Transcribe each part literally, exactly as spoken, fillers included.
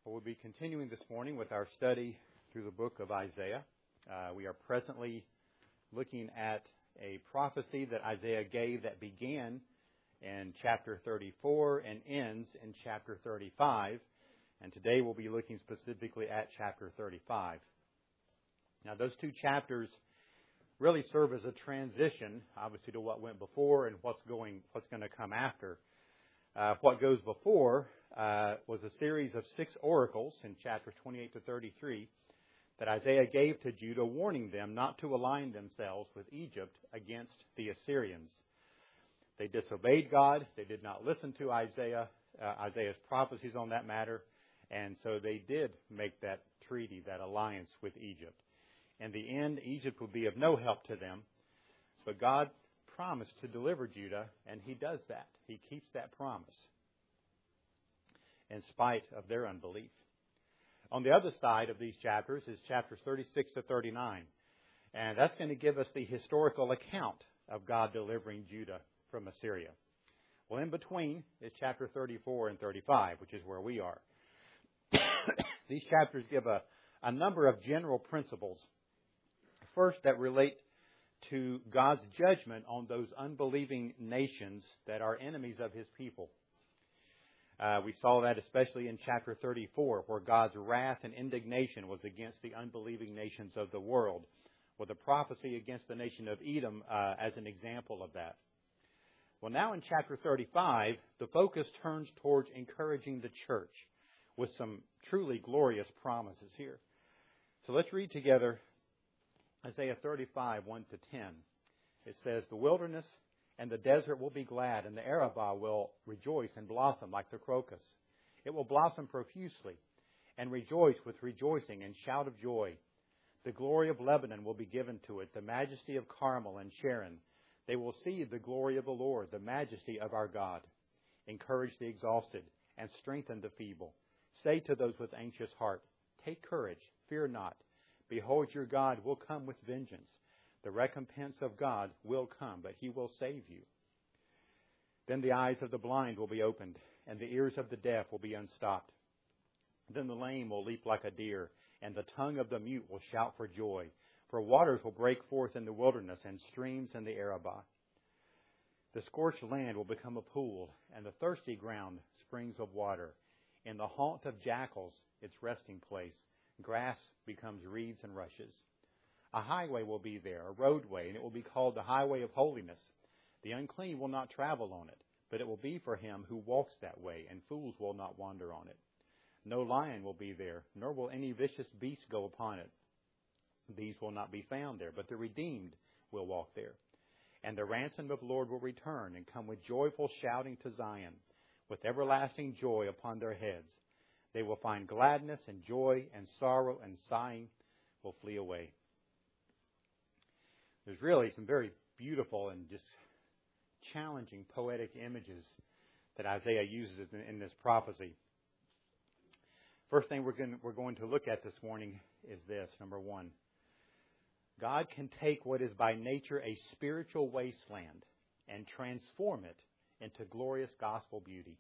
Well, we'll be continuing this morning with our study through the book of Isaiah. Uh, we are presently looking at a prophecy that Isaiah gave that began in chapter thirty-four and ends in chapter thirty-five. And today we'll be looking specifically at chapter thirty-five. Now, those two chapters really serve as a transition, obviously, to what went before and what's going, what's going to come after. Uh, what goes before uh, was a series of six oracles in chapters twenty-eight to thirty-three that Isaiah gave to Judah, warning them not to align themselves with Egypt against the Assyrians. They disobeyed God. They did not listen to Isaiah, uh, Isaiah's prophecies on that matter. And so they did make that treaty, that alliance with Egypt. In the end, Egypt would be of no help to them. But God promised to deliver Judah, and He does that. He keeps that promise in spite of their unbelief. On the other side of these chapters is chapters thirty-six to thirty-nine. And that's going to give us the historical account of God delivering Judah from Assyria. Well, in between is chapter thirty-four and thirty-five, which is where we are. These chapters give a, a number of general principles. First, that relate to God's judgment on those unbelieving nations that are enemies of His people. Uh, we saw that especially in chapter thirty-four, where God's wrath and indignation was against the unbelieving nations of the world, with a prophecy against the nation of Edom uh, as an example of that. Well, now in chapter thirty-five, the focus turns towards encouraging the church with some truly glorious promises here. So let's read together Isaiah thirty-five, one to ten. It says, "The wilderness and the desert will be glad, and the Arabah will rejoice and blossom like the crocus. It will blossom profusely and rejoice with rejoicing and shout of joy. The glory of Lebanon will be given to it, the majesty of Carmel and Sharon. They will see the glory of the Lord, the majesty of our God. Encourage the exhausted and strengthen the feeble. Say to those with anxious heart, take courage, fear not. Behold, your God will come with vengeance. The recompense of God will come, but He will save you. Then the eyes of the blind will be opened, and the ears of the deaf will be unstopped. Then the lame will leap like a deer, and the tongue of the mute will shout for joy. For waters will break forth in the wilderness, and streams in the Arabah. The scorched land will become a pool, and the thirsty ground springs of water. In the haunt of jackals, its resting place, grass becomes reeds and rushes. A highway will be there, a roadway, and it will be called the highway of holiness. The unclean will not travel on it, but it will be for him who walks that way, and fools will not wander on it. No lion will be there, nor will any vicious beast go upon it. These will not be found there, but the redeemed will walk there. And the ransomed of the Lord will return and come with joyful shouting to Zion, with everlasting joy upon their heads. They will find gladness and joy, and sorrow and sighing will flee away." There's really some very beautiful and just challenging poetic images that Isaiah uses in, in this prophecy. First thing we're going, we're going to look at this morning is this, number one. God can take what is by nature a spiritual wasteland and transform it into glorious gospel beauty.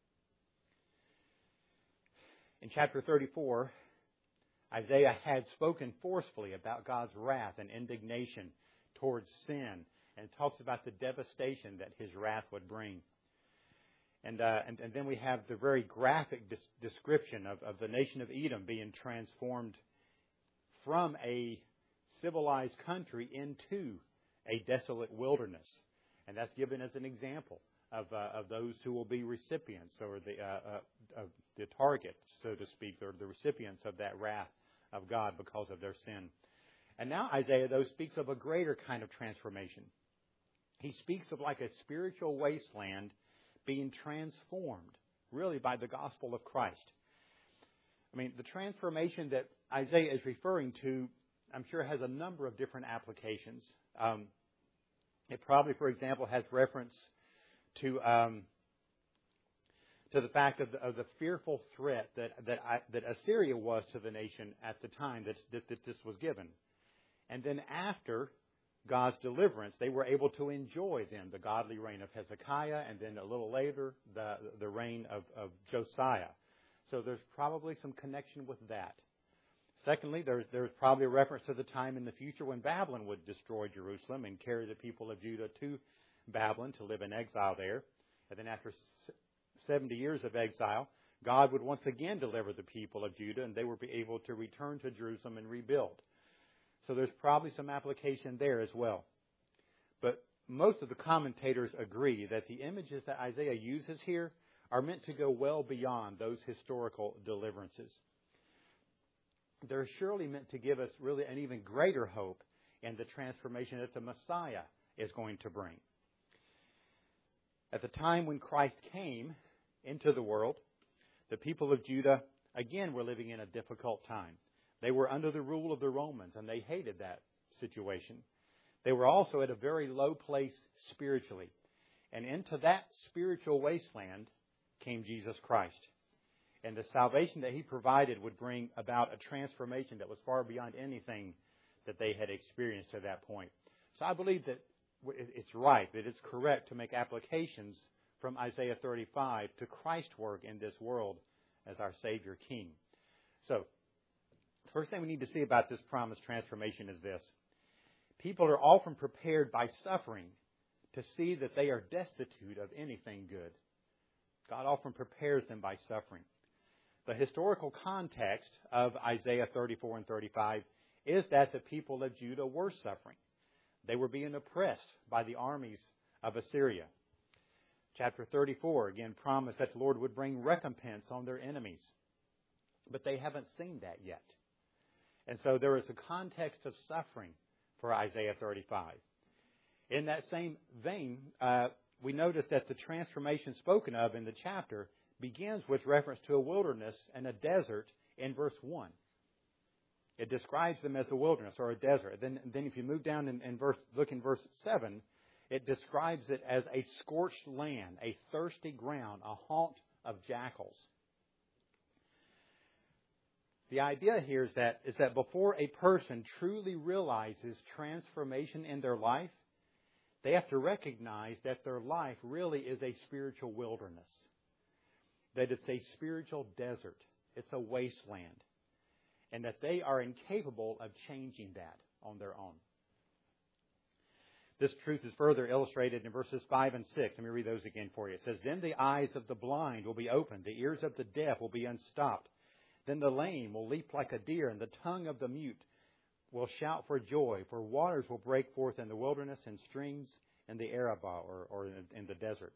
In chapter thirty-four, Isaiah had spoken forcefully about God's wrath and indignation towards sin, and talks about the devastation that His wrath would bring. And uh, and, and then we have the very graphic dis- description of, of the nation of Edom being transformed from a civilized country into a desolate wilderness. And that's given as an example of uh, of those who will be recipients, or the uh, uh, of the target, so to speak, or the recipients of that wrath of God because of their sin. And now Isaiah, though, speaks of a greater kind of transformation. He speaks of like a spiritual wasteland being transformed, really, by the gospel of Christ. I mean, the transformation that Isaiah is referring to, I'm sure, has a number of different applications. Um, it probably, for example, has reference to um, to the fact of the, of the fearful threat that that, I, that Assyria was to the nation at the time that, that, that this was given. And then after God's deliverance, they were able to enjoy then the godly reign of Hezekiah, and then a little later the the reign of, of Josiah. So there's probably some connection with that. Secondly, there's, there's probably a reference to the time in the future when Babylon would destroy Jerusalem and carry the people of Judah to Babylon to live in exile there. And then after seventy years of exile, God would once again deliver the people of Judah, and they would be able to return to Jerusalem and rebuild. So there's probably some application there as well. But most of the commentators agree that the images that Isaiah uses here are meant to go well beyond those historical deliverances. They're surely meant to give us really an even greater hope in the transformation that the Messiah is going to bring. At the time when Christ came into the world, the people of Judah, again, were living in a difficult time. They were under the rule of the Romans, and they hated that situation. They were also at a very low place spiritually. And into that spiritual wasteland came Jesus Christ. And the salvation that He provided would bring about a transformation that was far beyond anything that they had experienced to that point. So I believe that it's right, that it's correct to make applications from Isaiah thirty-five to Christ's work in this world as our Savior King. So, the first thing we need to see about this promised transformation is this. People are often prepared by suffering to see that they are destitute of anything good. God often prepares them by suffering. The historical context of Isaiah thirty-four and thirty-five is that the people of Judah were suffering. They were being oppressed by the armies of Assyria. Chapter thirty-four, again, promised that the Lord would bring recompense on their enemies. But they haven't seen that yet. And so there is a context of suffering for Isaiah thirty-five. In that same vein, uh, we notice that the transformation spoken of in the chapter begins with reference to a wilderness and a desert in verse one. It describes them as a wilderness or a desert. Then, then if you move down in, in verse, look in verse seven, it describes it as a scorched land, a thirsty ground, a haunt of jackals. The idea here is that, is that before a person truly realizes transformation in their life, they have to recognize that their life really is a spiritual wilderness. That it's a spiritual desert. It's a wasteland. And that they are incapable of changing that on their own. This truth is further illustrated in verses five and six. Let me read those again for you. It says, Then the eyes of the blind will be opened, the ears of the deaf will be unstopped. Then the lame will leap like a deer, and the tongue of the mute will shout for joy. For waters will break forth in the wilderness, and streams in the Arabah, or, or in the desert.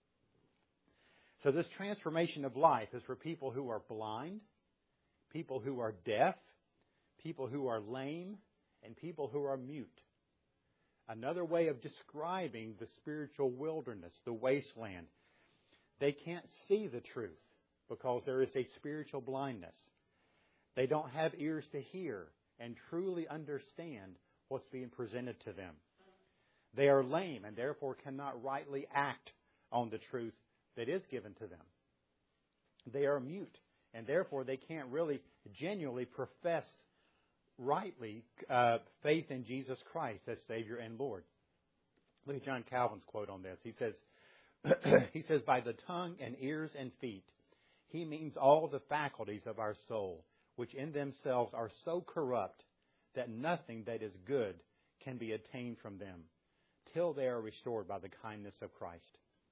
So this transformation of life is for people who are blind, people who are deaf, people who are lame, and people who are mute. Another way of describing the spiritual wilderness, the wasteland. They can't see the truth because there is a spiritual blindness. They don't have ears to hear and truly understand what's being presented to them. They are lame and therefore cannot rightly act on the truth that is given to them. They are mute and therefore they can't really genuinely profess rightly uh, faith in Jesus Christ as Savior and Lord. Look at John Calvin's quote on this. He says, he says, by the tongue and ears and feet, he means all the faculties of our soul, which in themselves are so corrupt that nothing that is good can be attained from them, till they are restored by the kindness of Christ.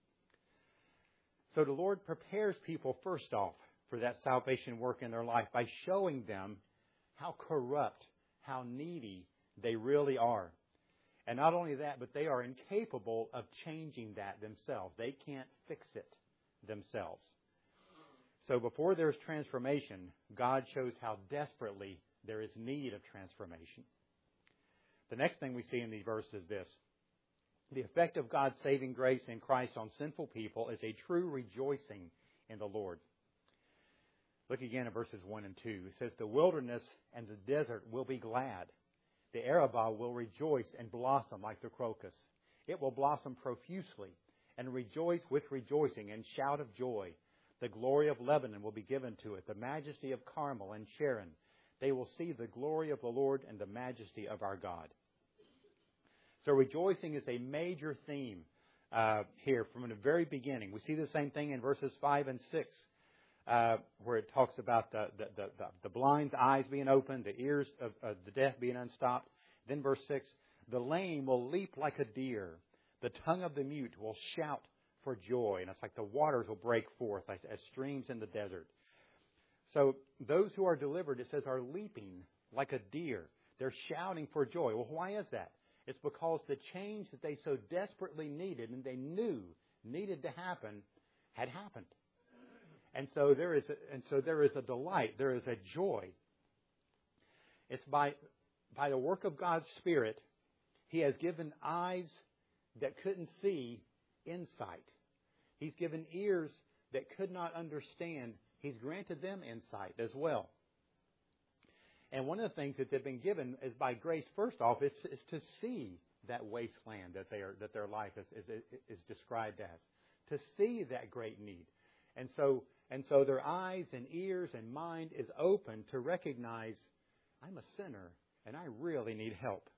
So the Lord prepares people first off for that salvation work in their life by showing them how corrupt, how needy they really are. And not only that, but they are incapable of changing that themselves. They can't fix it themselves. So before there's transformation, God shows how desperately there is need of transformation. The next thing we see in these verses is this. The effect of God's saving grace in Christ on sinful people is a true rejoicing in the Lord. Look again at verses one and two. It says, the wilderness and the desert will be glad. The Arabah will rejoice and blossom like the crocus. It will blossom profusely and rejoice with rejoicing and shout of joy. The glory of Lebanon will be given to it, the majesty of Carmel and Sharon. They will see the glory of the Lord and the majesty of our God. So rejoicing is a major theme uh, here from the very beginning. We see the same thing in verses five and six. uh, where it talks about the, the, the, the, the blind's eyes being opened, the ears of, of the deaf being unstopped. Then verse six, the lame will leap like a deer. The tongue of the mute will shout for joy. And it's like the waters will break forth as, as streams in the desert. So those who are delivered, it says, are leaping like a deer. They're shouting for joy. Well, why is that? It's because the change that they so desperately needed and they knew needed to happen had happened. And so there is a, and so there is a delight. There is a joy. It's by by the work of God's Spirit, He has given eyes that couldn't see insight. He's given ears that could not understand. He's granted them insight as well. And one of the things that they've been given is by grace, first off, is, is to see that wasteland that they are, that their life is, is, is described as. To see that great need. And so, and so their eyes and ears and mind is open to recognize, I'm a sinner and I really need help.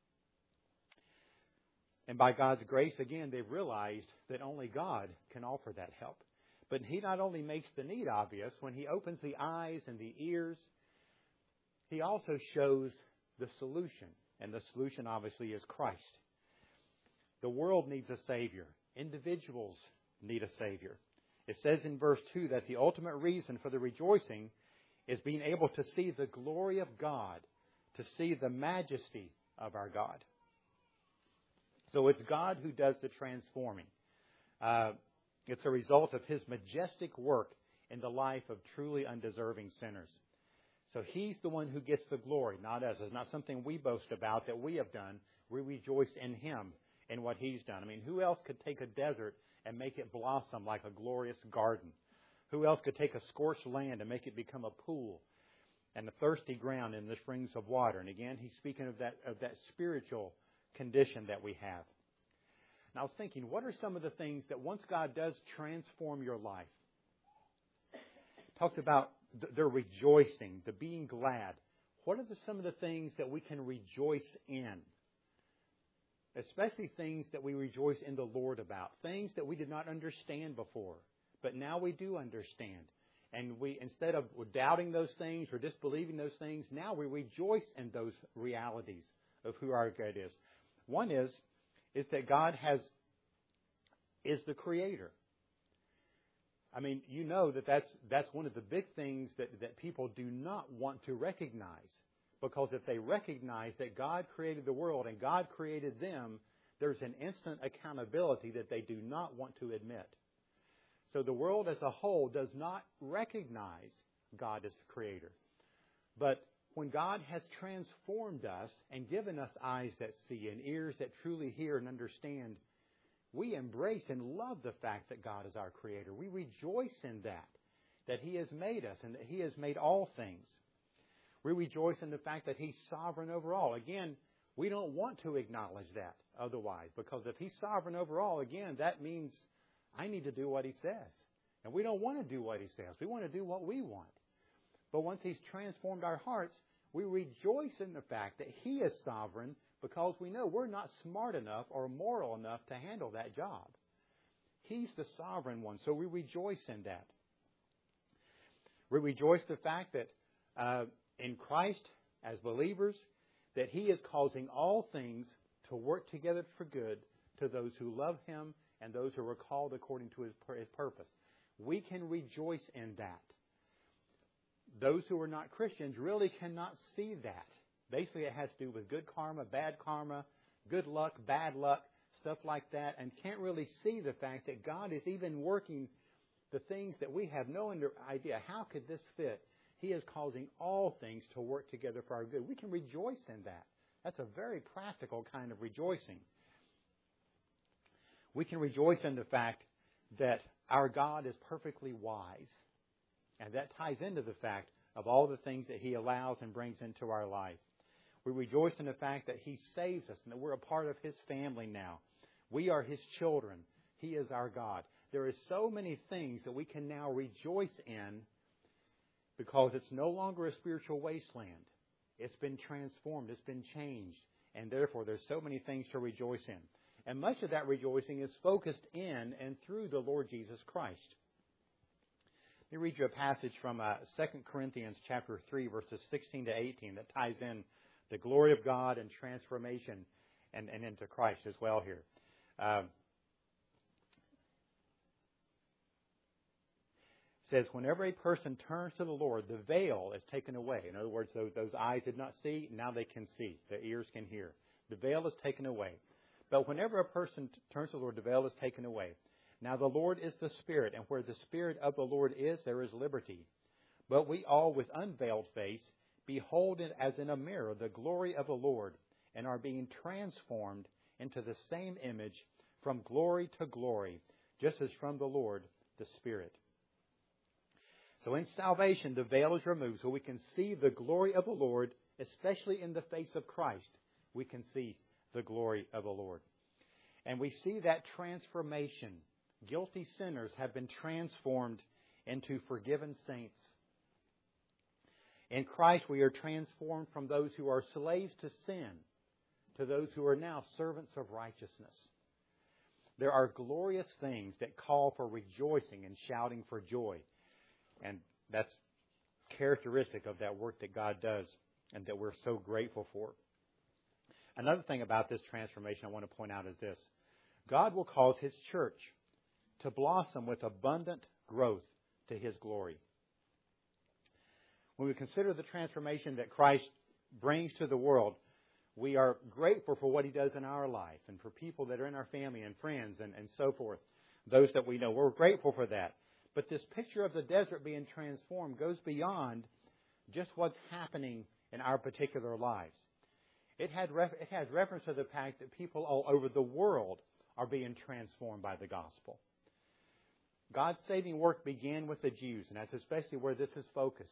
And by God's grace, again, they've realized that only God can offer that help. But He not only makes the need obvious, when He opens the eyes and the ears, He also shows the solution. And the solution, obviously, is Christ. The world needs a Savior. Individuals need a Savior. It says in verse two that the ultimate reason for the rejoicing is being able to see the glory of God, to see the majesty of our God. So it's God who does the transforming. Uh, it's a result of His majestic work in the life of truly undeserving sinners. So He's the one who gets the glory, not us. It's not something we boast about that we have done. We rejoice in Him and what He's done. I mean, who else could take a desert and make it blossom like a glorious garden? Who else could take a scorched land and make it become a pool and a thirsty ground in the springs of water? And again, He's speaking of that of that spiritual condition that we have. And I was thinking, what are some of the things that once God does transform your life? It talks about the, the rejoicing, the being glad. What are the, some of the things that we can rejoice in? Especially things that we rejoice in the Lord about. Things that we did not understand before, but now we do understand. And we, instead of doubting those things or disbelieving those things, now we rejoice in those realities of who our God is. One is, is that God has, is the Creator. I mean, you know that that's, that's one of the big things that, that people do not want to recognize. Because if they recognize that God created the world and God created them, there's an instant accountability that they do not want to admit. So the world as a whole does not recognize God as the Creator. But when God has transformed us and given us eyes that see and ears that truly hear and understand, we embrace and love the fact that God is our Creator. We rejoice in that, that He has made us and that He has made all things. We rejoice in the fact that He's sovereign over all. Again, we don't want to acknowledge that otherwise, because if He's sovereign over all, again, that means I need to do what He says. And we don't want to do what He says. We want to do what we want. But once He's transformed our hearts, we rejoice in the fact that He is sovereign, because we know we're not smart enough or moral enough to handle that job. He's the sovereign one, so we rejoice in that. We rejoice the fact that uh, in Christ, as believers, that He is causing all things to work together for good to those who love Him and those who are called according to His, His purpose. We can rejoice in that. Those who are not Christians really cannot see that. Basically, it has to do with good karma, bad karma, good luck, bad luck, stuff like that, and can't really see the fact that God is even working the things that we have no idea. How could this fit? He is causing all things to work together for our good. We can rejoice in that. That's a very practical kind of rejoicing. We can rejoice in the fact that our God is perfectly wise. And that ties into the fact of all the things that He allows and brings into our life. We rejoice in the fact that He saves us and that we're a part of His family now. We are His children. He is our God. There are so many things that we can now rejoice in, because it's no longer a spiritual wasteland. It's been transformed. It's been changed. And therefore, there's so many things to rejoice in. And much of that rejoicing is focused in and through the Lord Jesus Christ. Let me read you a passage from uh, Second Corinthians chapter three, verses sixteen to eighteen that ties in the glory of God and transformation and, and into Christ as well here. Um, It says, whenever a person turns to the Lord, the veil is taken away. In other words, those, those eyes did not see, now they can see. The ears can hear. The veil is taken away. But whenever a person t- turns to the Lord, the veil is taken away. Now the Lord is the Spirit, and where the Spirit of the Lord is, there is liberty. But we all, with unveiled face, behold it as in a mirror the glory of the Lord, and are being transformed into the same image from glory to glory, just as from the Lord the Spirit. So in salvation, the veil is removed so we can see the glory of the Lord, especially in the face of Christ. We can see the glory of the Lord. And we see that transformation. Guilty sinners have been transformed into forgiven saints. In Christ, we are transformed from those who are slaves to sin to those who are now servants of righteousness. There are glorious things that call for rejoicing and shouting for joy. And that's characteristic of that work that God does and that we're so grateful for. Another thing about this transformation I want to point out is this. God will cause His church to blossom with abundant growth to His glory. When we consider the transformation that Christ brings to the world, we are grateful for what He does in our life and for people that are in our family and friends and, and so forth, those that we know. We're grateful for that. But this picture of the desert being transformed goes beyond just what's happening in our particular lives. It, had ref- it has reference to the fact that people all over the world are being transformed by the gospel. God's saving work began with the Jews, and that's especially where this is focused.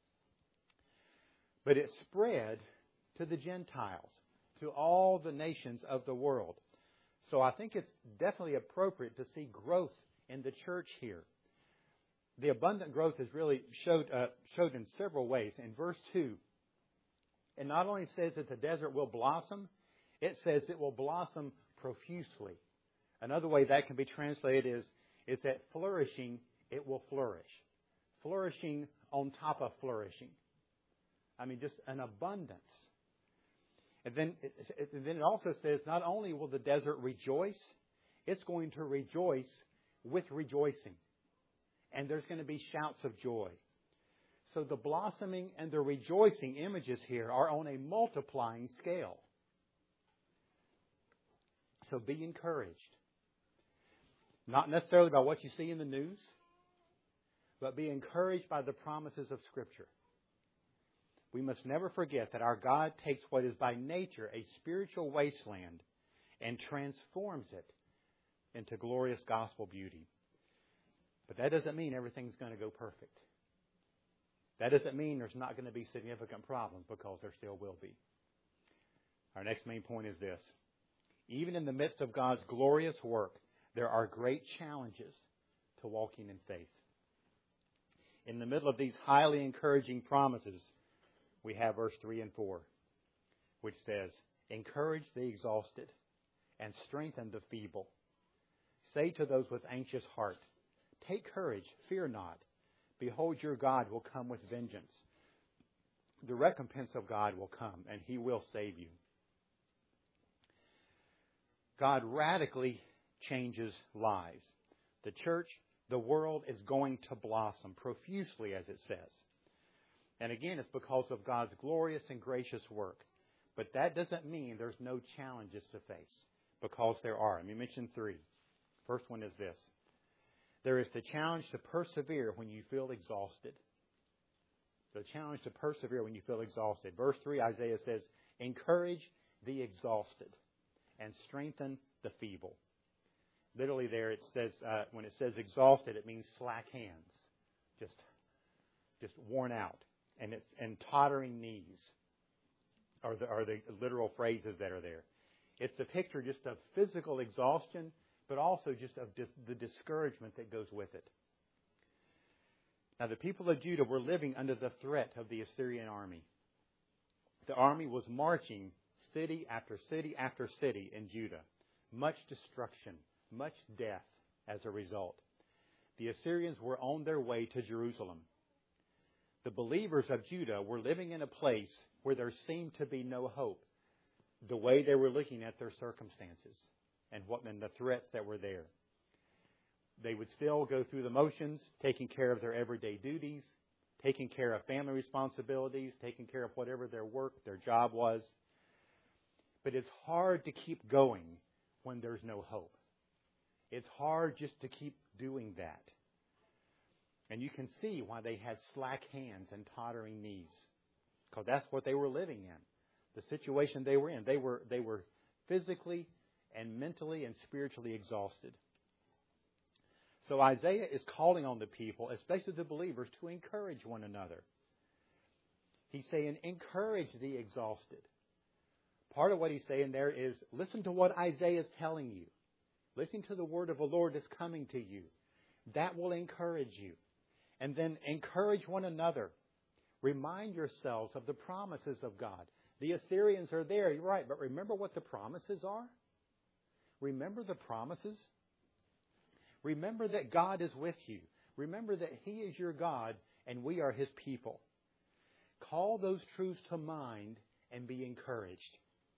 But it spread to the Gentiles, to all the nations of the world. So I think it's definitely appropriate to see growth in the church here. The abundant growth is really showed uh, showed in several ways. In verse two, it not only says that the desert will blossom, it says it will blossom profusely. Another way that can be translated is, is that flourishing, it will flourish. Flourishing on top of flourishing. I mean, just an abundance. And then it, it, then it also says not only will the desert rejoice, it's going to rejoice with rejoicing. And there's going to be shouts of joy. So the blossoming and the rejoicing images here are on a multiplying scale. So be encouraged. Not necessarily by what you see in the news, but be encouraged by the promises of Scripture. We must never forget that our God takes what is by nature a spiritual wasteland and transforms it into glorious gospel beauty. But that doesn't mean everything's going to go perfect. That doesn't mean there's not going to be significant problems, because there still will be. Our next main point is this. Even in the midst of God's glorious work, there are great challenges to walking in faith. In the middle of these highly encouraging promises, we have verse three and four, which says, encourage the exhausted and strengthen the feeble. Say to those with anxious heart, take courage, fear not. Behold, your God will come with vengeance. The recompense of God will come, and He will save you. God radically changes lives. The church, the world is going to blossom profusely, as it says. And again, it's because of God's glorious and gracious work. But that doesn't mean there's no challenges to face, because there are. Let me mention three. First one is this. There is the challenge to persevere when you feel exhausted. The challenge to persevere when you feel exhausted. Verse three, Isaiah says, encourage the exhausted and strengthen the feeble. Literally there it says, uh, when it says exhausted, it means slack hands. Just, just worn out. And it's and tottering knees are the, are the literal phrases that are there. It's the picture just of physical exhaustion, but also just of dis- the discouragement that goes with it. Now, the people of Judah were living under the threat of the Assyrian army. The army was marching city after city after city in Judah. Much destruction, much death as a result. The Assyrians were on their way to Jerusalem. The believers of Judah were living in a place where there seemed to be no hope, the way they were looking at their circumstances and what and the threats that were there. They would still go through the motions, taking care of their everyday duties, taking care of family responsibilities, taking care of whatever their work, their job was. But it's hard to keep going when there's no hope. It's hard just to keep doing that. And you can see why they had slack hands and tottering knees, because that's what they were living in. The situation they were in, they were they were physically and mentally and spiritually exhausted. So Isaiah is calling on the people, especially the believers, to encourage one another. He's saying, encourage the exhausted. Part of what he's saying there is, listen to what Isaiah is telling you. Listen to the word of the Lord that's coming to you. That will encourage you. And then encourage one another. Remind yourselves of the promises of God. The Assyrians are there, you're right, but remember what the promises are? Remember the promises? Remember that God is with you. Remember that He is your God and we are His people. Call those truths to mind and be encouraged.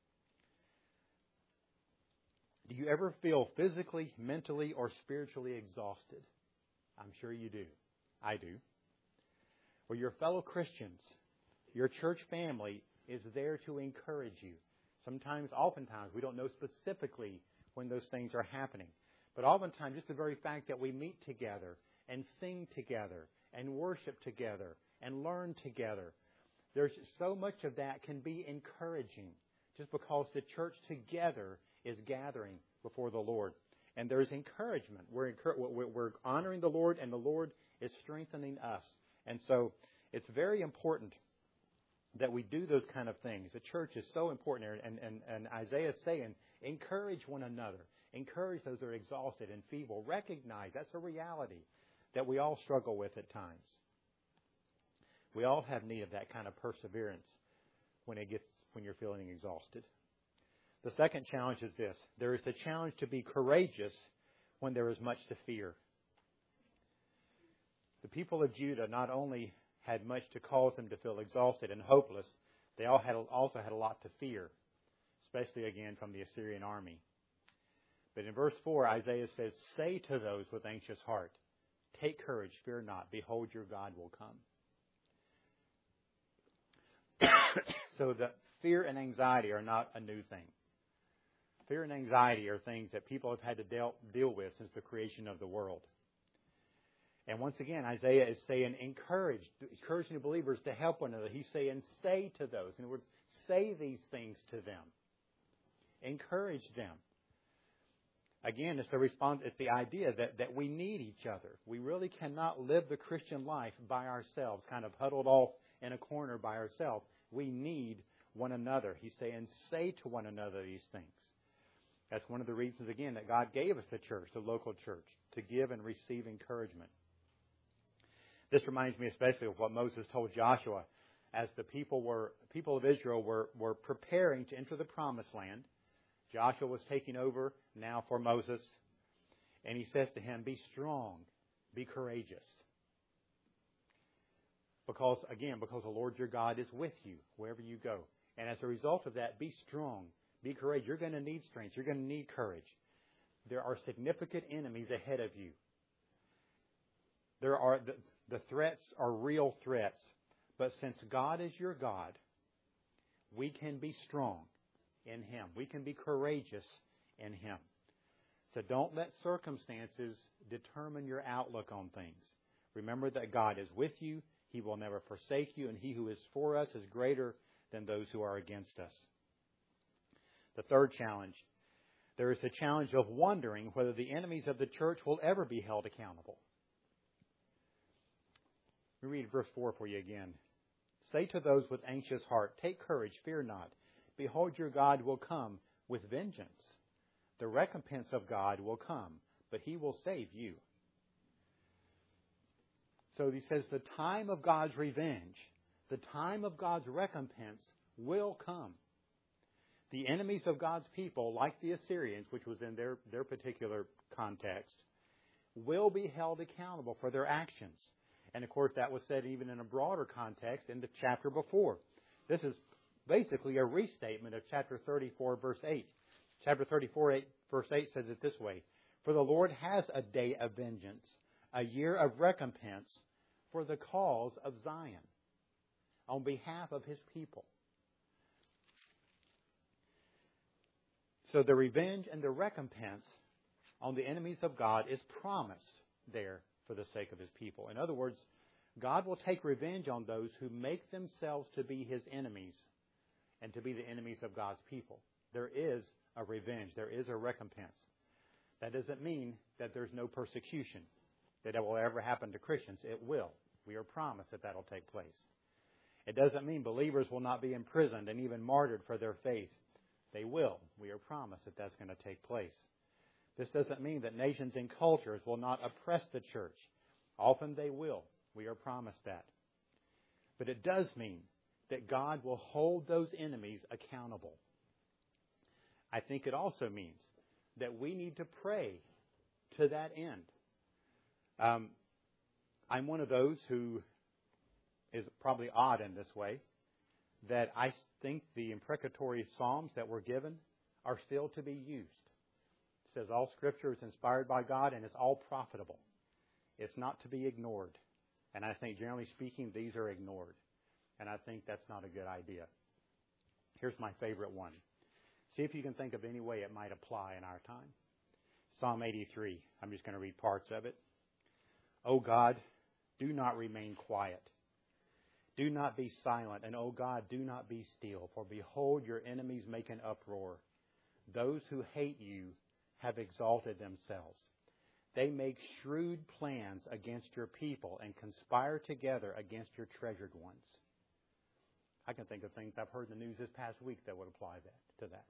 Do you ever feel physically, mentally, or spiritually exhausted? I'm sure you do. I do. Well, your fellow Christians, your church family is there to encourage you. Sometimes, oftentimes, we don't know specifically when those things are happening. But oftentimes, just the very fact that we meet together and sing together and worship together and learn together, there's so much of that can be encouraging just because the church together is gathering before the Lord. And there's encouragement. We're, we're honoring the Lord, and the Lord is strengthening us. And so it's very important that we do those kind of things. The church is so important there. And, and, and Isaiah is saying, encourage one another. Encourage those that are exhausted and feeble. Recognize that's a reality that we all struggle with at times. We all have need of that kind of perseverance when it gets when you're feeling exhausted. The second challenge is this. There is the challenge to be courageous when there is much to fear. The people of Judah not only had much to cause them to feel exhausted and hopeless, they all had, also had a lot to fear, especially again from the Assyrian army. But in verse four, Isaiah says, say to those with anxious heart, take courage, fear not, behold your God will come. So the fear and anxiety are not a new thing. Fear and anxiety are things that people have had to deal, deal with since the creation of the world. And once again, Isaiah is saying, encourage, encouraging the believers to help one another. He's saying, say to those. In other words, say these things to them. Encourage them. Again, it's the response, it's the idea that, that we need each other. We really cannot live the Christian life by ourselves, kind of huddled off in a corner by ourselves. We need one another. He's saying, say to one another these things. That's one of the reasons, again, that God gave us the church, the local church, to give and receive encouragement. This reminds me especially of what Moses told Joshua as the people were people of Israel were, were preparing to enter the promised land. Joshua was taking over now for Moses. And he says to him, be strong, be courageous. Because, again, because the Lord your God is with you wherever you go. And as a result of that, be strong, be courageous. You're going to need strength. You're going to need courage. There are significant enemies ahead of you. There are the, the threats are real threats. But since God is your God, we can be strong in Him. We can be courageous in Him. So don't let circumstances determine your outlook on things. Remember that God is with you. He will never forsake you. And He who is for us is greater than those who are against us. The third challenge. There is the challenge of wondering whether the enemies of the church will ever be held accountable. Let me read verse four for you again. Say to those with anxious heart, take courage, fear not. Behold, your God will come with vengeance. The recompense of God will come, but He will save you. So he says the time of God's revenge, the time of God's recompense will come. The enemies of God's people, like the Assyrians, which was in their, their particular context, will be held accountable for their actions. And of course, that was said even in a broader context in the chapter before. This is basically a restatement of chapter thirty-four, verse eight. Chapter thirty-four, eight, verse eight says it this way: "For the Lord has a day of vengeance, a year of recompense for the cause of Zion," on behalf of His people. So the revenge and the recompense on the enemies of God is promised there for the sake of His people. In other words, God will take revenge on those who make themselves to be His enemies and to be the enemies of God's people. There is a revenge. There is a recompense. That doesn't mean that there's no persecution, that it will ever happen to Christians. It will. We are promised that that will take place. It doesn't mean believers will not be imprisoned and even martyred for their faith. They will. We are promised that that's going to take place. This doesn't mean that nations and cultures will not oppress the church. Often they will. We are promised that. But it does mean that God will hold those enemies accountable. I think it also means that we need to pray to that end. Um, I'm one of those who is probably odd in this way, that I think the imprecatory psalms that were given are still to be used. It says all Scripture is inspired by God and it's all profitable. It's not to be ignored. And I think, generally speaking, these are ignored. And I think that's not a good idea. Here's my favorite one. See if you can think of any way it might apply in our time. Psalm eighty-three. I'm just going to read parts of it. "O God, do not remain quiet. Do not be silent. And, O God, do not be still. For behold, your enemies make an uproar. Those who hate you have exalted themselves. They make shrewd plans against your people and conspire together against your treasured ones." I can think of things I've heard in the news this past week that would apply that to that.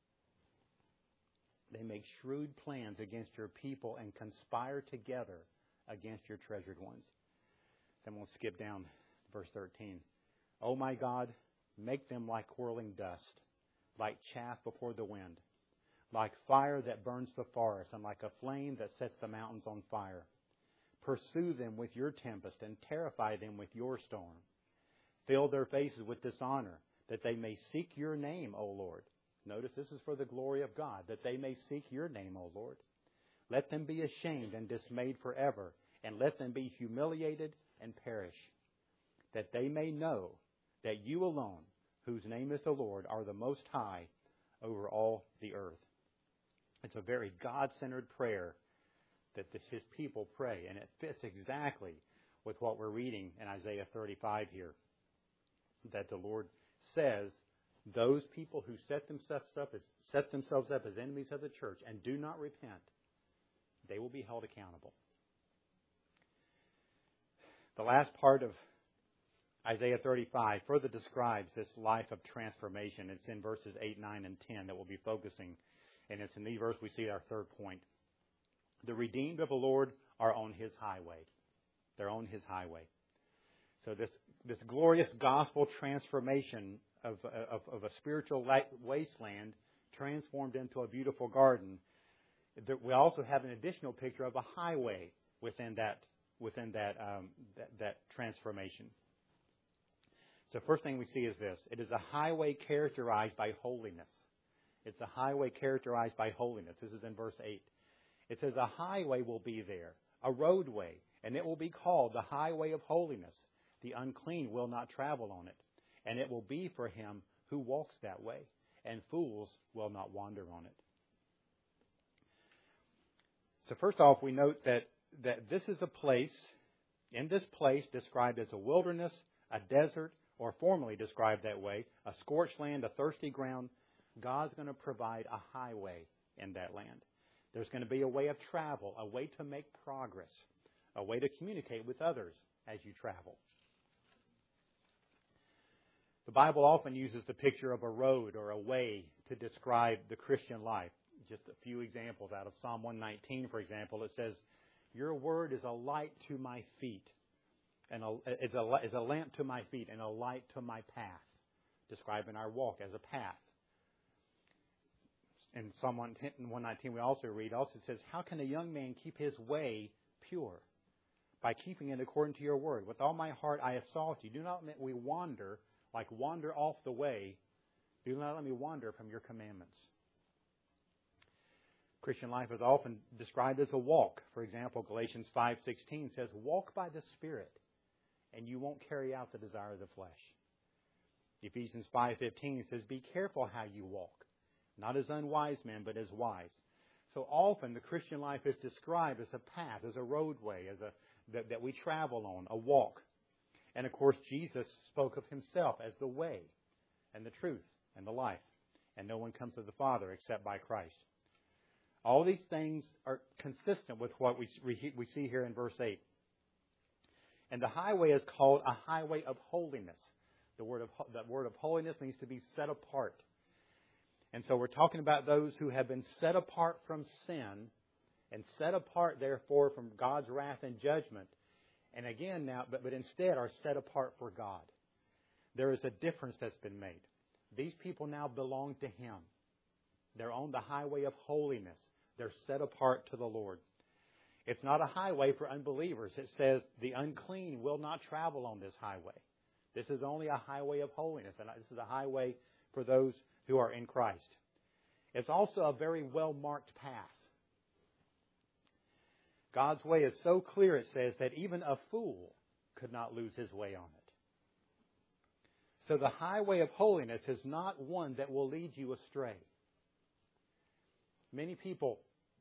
They make shrewd plans against your people and conspire together against your treasured ones. Then we'll skip down to verse thirteen. "O my God, make them like whirling dust, like chaff before the wind, like fire that burns the forest, and like a flame that sets the mountains on fire. Pursue them with your tempest and terrify them with your storm. Fill their faces with dishonor, that they may seek your name, O Lord." Notice this is for the glory of God, that they may seek your name, O Lord. "Let them be ashamed and dismayed forever, and let them be humiliated and perish, that they may know that you alone, whose name is the Lord, are the Most High over all the earth." It's a very God-centered prayer that this, His people pray, and it fits exactly with what we're reading in Isaiah thirty-five here, that the Lord says those people who set themselves up as set themselves up as enemies of the church and do not repent, they will be held accountable. The last part of Isaiah thirty-five further describes this life of transformation. It's in verses eight, nine, and ten that we'll be focusing. And it's in these verses we see our third point. The redeemed of the Lord are on His highway. They're on His highway. So this, this glorious gospel transformation of, of, of a spiritual wasteland transformed into a beautiful garden, we also have an additional picture of a highway within that, within that, um, that, that transformation. So first thing we see is this. It is a highway characterized by holiness. It's a highway characterized by holiness. This is in verse eight. It says a highway will be there, a roadway, and it will be called the highway of holiness. The unclean will not travel on it, and it will be for him who walks that way, and fools will not wander on it. So first off, we note that, that this is a place, in this place described as a wilderness, a desert, or formerly described that way, a scorched land, a thirsty ground. God's going to provide a highway in that land. There's going to be a way of travel, a way to make progress, a way to communicate with others as you travel. The Bible often uses the picture of a road or a way to describe the Christian life. Just a few examples out of Psalm one nineteen, for example. It says, "Your word is a light to my feet, and a, is, a, is a lamp to my feet and a light to my path," describing our walk as a path. in Psalm one nineteen we also read, also says, how can a young man keep his way pure? By keeping it according to your word. With all my heart I have sought you. Do not let me wander, like wander off the way. Do not let me wander from your commandments. Christian life is often described as a walk. For example, Galatians five sixteen says, walk by the Spirit, and you won't carry out the desire of the flesh. Ephesians five fifteen says, be careful how you walk, not as unwise men, but as wise. So often the Christian life is described as a path, as a roadway, as a that, that we travel on, a walk. And of course, Jesus spoke of himself as the way and the truth and the life. And no one comes to the Father except by Christ. All these things are consistent with what we, we see here in verse eight. And the highway is called a highway of holiness. The word of, the word of holiness means to be set apart. And so we're talking about those who have been set apart from sin and set apart, therefore, from God's wrath and judgment. And again now, but, but instead are set apart for God. There is a difference that's been made. These people now belong to Him. They're on the highway of holiness. They're set apart to the Lord. It's not a highway for unbelievers. It says the unclean will not travel on this highway. This is only a highway of holiness. And this is a highway for those who are in Christ. It's also a very well-marked path. God's way is so clear, it says, that even a fool could not lose his way on it. So the highway of holiness is not one that will lead you astray. Many people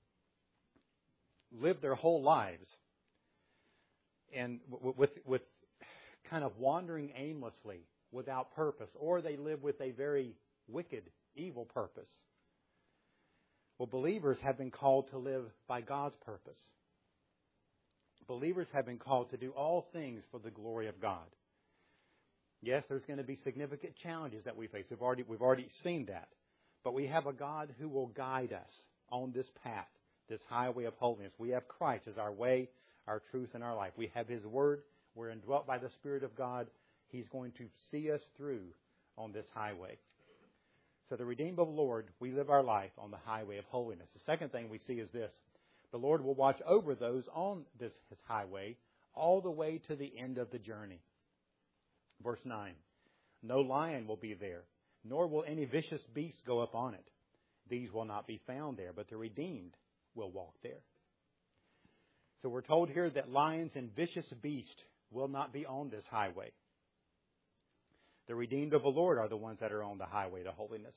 live their whole lives and with, with kind of wandering aimlessly without purpose, or they live with a very wicked, evil purpose. Well, believers have been called to live by God's purpose. Believers have been called to do all things for the glory of God. Yes, there's going to be significant challenges that we face. We've already, we've already seen that. But we have a God who will guide us on this path, this highway of holiness. We have Christ as our way, our truth, and our life. We have His Word. We're indwelt by the Spirit of God. He's going to see us through on this highway. So the redeemed of the Lord, we live our life on the highway of holiness. The second thing we see is this. The Lord will watch over those on this His highway all the way to the end of the journey. Verse nine. No lion will be there, nor will any vicious beast go up on it. These will not be found there, but the redeemed will walk there. So we're told here that lions and vicious beasts will not be on this highway. The redeemed of the Lord are the ones that are on the highway to holiness.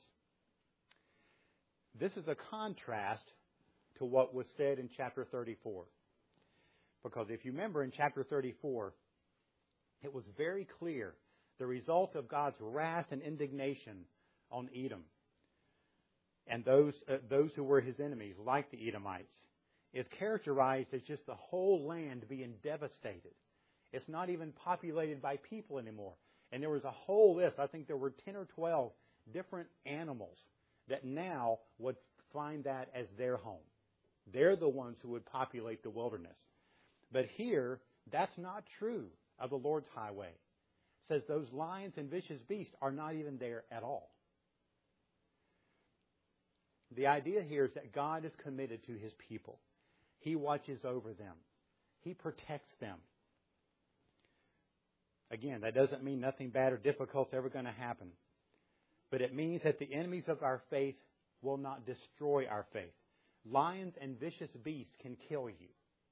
This is a contrast to what was said in chapter thirty-four. Because if you remember in chapter thirty-four, it was very clear the result of God's wrath and indignation on Edom and those uh, those who were His enemies, like the Edomites, is characterized as just the whole land being devastated. It's not even populated by people anymore. And there was a whole list. I think there were ten or twelve different animals that now would find that as their home. They're the ones who would populate the wilderness. But here, that's not true of the Lord's highway. It says those lions and vicious beasts are not even there at all. The idea here is that God is committed to His people. He watches over them. He protects them. Again, that doesn't mean nothing bad or difficult is ever going to happen. But it means that the enemies of our faith will not destroy our faith. Lions and vicious beasts can kill you.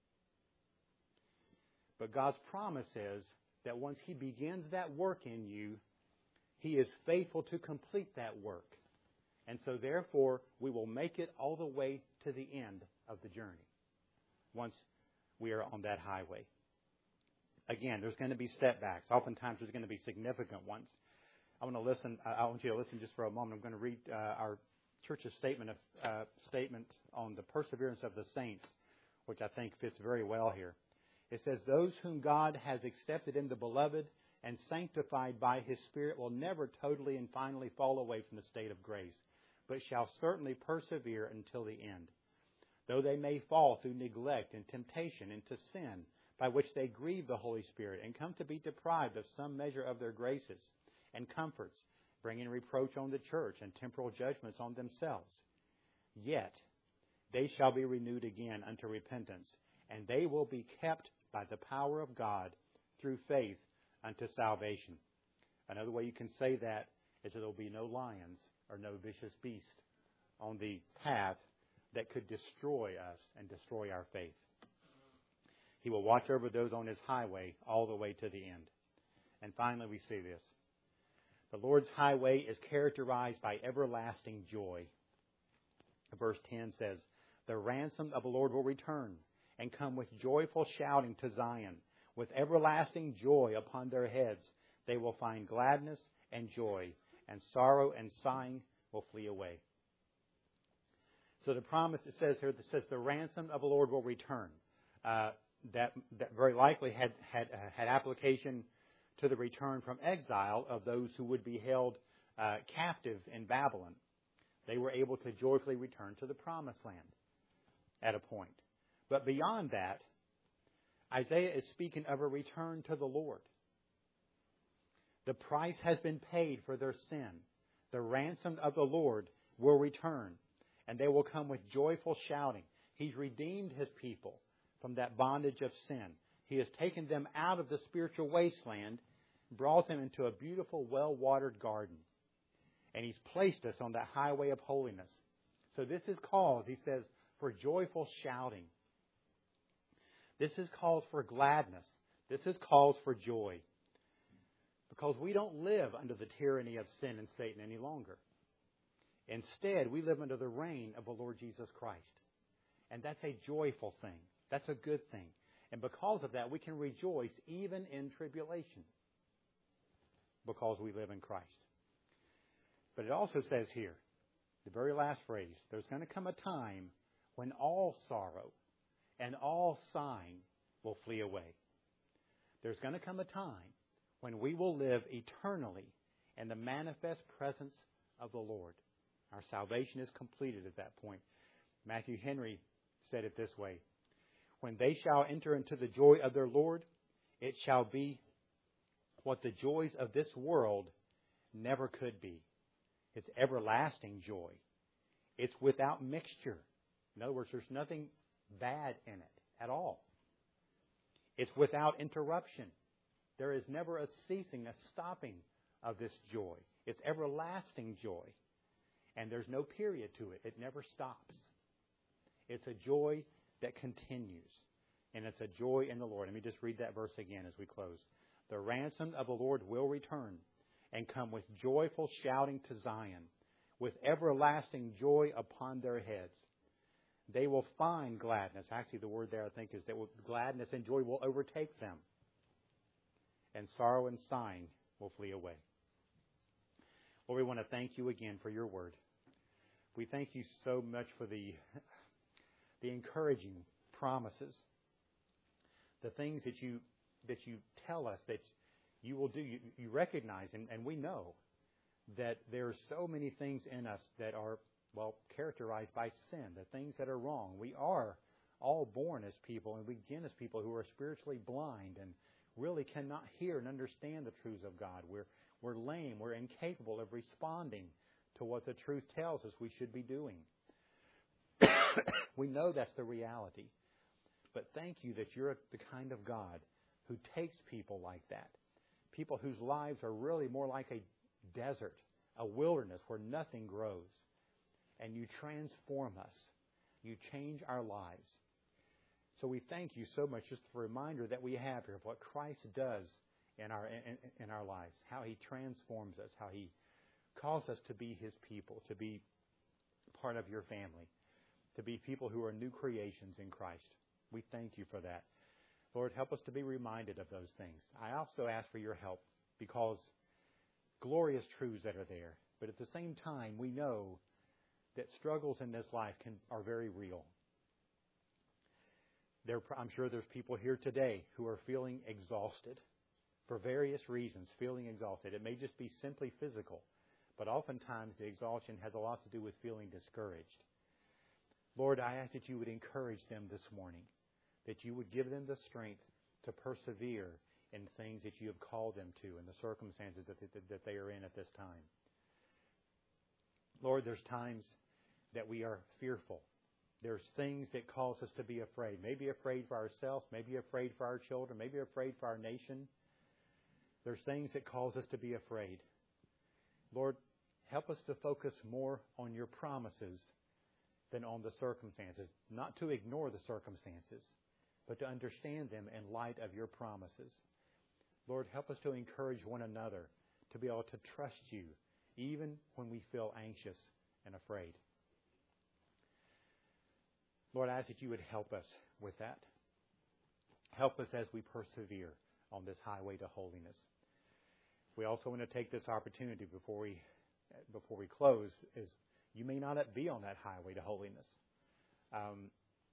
But God's promise is that once He begins that work in you, He is faithful to complete that work. And so therefore, we will make it all the way to the end of the journey once we are on that highway. Again, there's going to be setbacks. Oftentimes there's going to be significant ones. I want to listen. I want you to listen just for a moment. I'm going to read uh, our church's statement of uh, statement on the perseverance of the saints, which I think fits very well here. It says, "Those whom God has accepted in the beloved and sanctified by His Spirit will never totally and finally fall away from the state of grace, but shall certainly persevere until the end. Though they may fall through neglect and temptation into sin, by which they grieve the Holy Spirit and come to be deprived of some measure of their graces and comforts, bringing reproach on the church and temporal judgments on themselves. Yet they shall be renewed again unto repentance, and they will be kept by the power of God through faith unto salvation. Another way you can say that is that there will be no lions or no vicious beast on the path that could destroy us and destroy our faith. He will watch over those on his highway all the way to the end. And finally, we see this. The Lord's highway is characterized by everlasting joy. Verse ten says, the ransom of the Lord will return and come with joyful shouting to Zion. With everlasting joy upon their heads, they will find gladness and joy, and sorrow and sighing will flee away. So the promise, it says here, that says the ransom of the Lord will return. Uh, that, that very likely had, had, uh, had application to the return from exile of those who would be held uh, captive in Babylon. They were able to joyfully return to the promised land at a point. But beyond that, Isaiah is speaking of a return to the Lord. The price has been paid for their sin. The ransom of the Lord will return, and they will come with joyful shouting. He's redeemed His people from that bondage of sin. He has taken them out of the spiritual wasteland, brought them into a beautiful, well-watered garden. And He's placed us on that highway of holiness. So this is cause, he says, for joyful shouting. This is cause for gladness. This is cause for joy. Because we don't live under the tyranny of sin and Satan any longer. Instead, we live under the reign of the Lord Jesus Christ. And that's a joyful thing. That's a good thing. And because of that, we can rejoice even in tribulation. Because we live in Christ. But it also says here, the very last phrase, there's going to come a time when all sorrow and all sighing will flee away. There's going to come a time when we will live eternally in the manifest presence of the Lord. Our salvation is completed at that point. Matthew Henry said it this way, when they shall enter into the joy of their Lord, it shall be what the joys of this world never could be. It's everlasting joy. It's without mixture. In other words, there's nothing bad in it at all. It's without interruption. There is never a ceasing, a stopping of this joy. It's everlasting joy. And there's no period to it. It never stops. It's a joy that continues. And it's a joy in the Lord. Let me just read that verse again as we close. The ransom of the Lord will return and come with joyful shouting to Zion, with everlasting joy upon their heads. They will find gladness. Actually, the word there, I think, is that gladness and joy will overtake them. And sorrow and sighing will flee away. Lord, we want to thank you again for your word. We thank you so much for the, the encouraging promises, the things that you that you tell us that you will do. You, you recognize, and, and we know that there are so many things in us that are, well, characterized by sin, the things that are wrong. We are all born as people, and we begin as people who are spiritually blind and really cannot hear and understand the truths of God. We're, we're lame. We're incapable of responding to what the truth tells us we should be doing. We know that's the reality. But thank you that you're the kind of God who takes people like that. People whose lives are really more like a desert, a wilderness where nothing grows. And you transform us. You change our lives. So we thank you so much just for the reminder that we have here of what Christ does in our in, in our lives, how He transforms us, how He calls us to be His people, to be part of your family, to be people who are new creations in Christ. We thank you for that. Lord, help us to be reminded of those things. I also ask for your help because glorious truths that are there. But at the same time, we know that struggles in this life can are very real. There, I'm sure there's people here today who are feeling exhausted for various reasons, feeling exhausted. It may just be simply physical, but oftentimes the exhaustion has a lot to do with feeling discouraged. Lord, I ask that you would encourage them this morning, that you would give them the strength to persevere in things that you have called them to and the circumstances that, that, that they are in at this time. Lord, there's times that we are fearful. There's things that cause us to be afraid. Maybe afraid for ourselves, maybe afraid for our children, maybe afraid for our nation. There's things that cause us to be afraid. Lord, help us to focus more on your promises than on the circumstances. Not to ignore the circumstances, but to understand them in light of your promises. Lord, help us to encourage one another to be able to trust you even when we feel anxious and afraid. Lord, I ask that you would help us with that. Help us as we persevere on this highway to holiness. We also want to take this opportunity before we before we close, is you may not be on that highway to holiness. Um,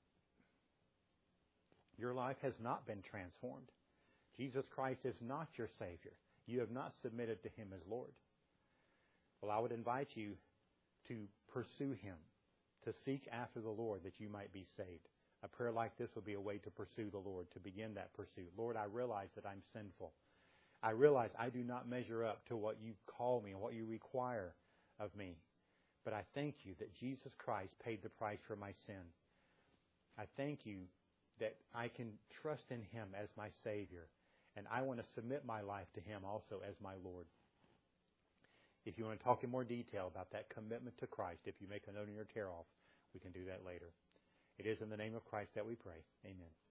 your life has not been transformed. Jesus Christ is not your Savior. You have not submitted to Him as Lord. Well, I would invite you to pursue Him, to seek after the Lord that you might be saved. A prayer like this would be a way to pursue the Lord, to begin that pursuit. Lord, I realize that I'm sinful. I realize I do not measure up to what you call me and what you require of me. But I thank you that Jesus Christ paid the price for my sin. I thank you that I can trust in Him as my Savior. And I want to submit my life to Him also as my Lord. If you want to talk in more detail about that commitment to Christ, if you make a note in your tear off, we can do that later. It is in the name of Christ that we pray. Amen.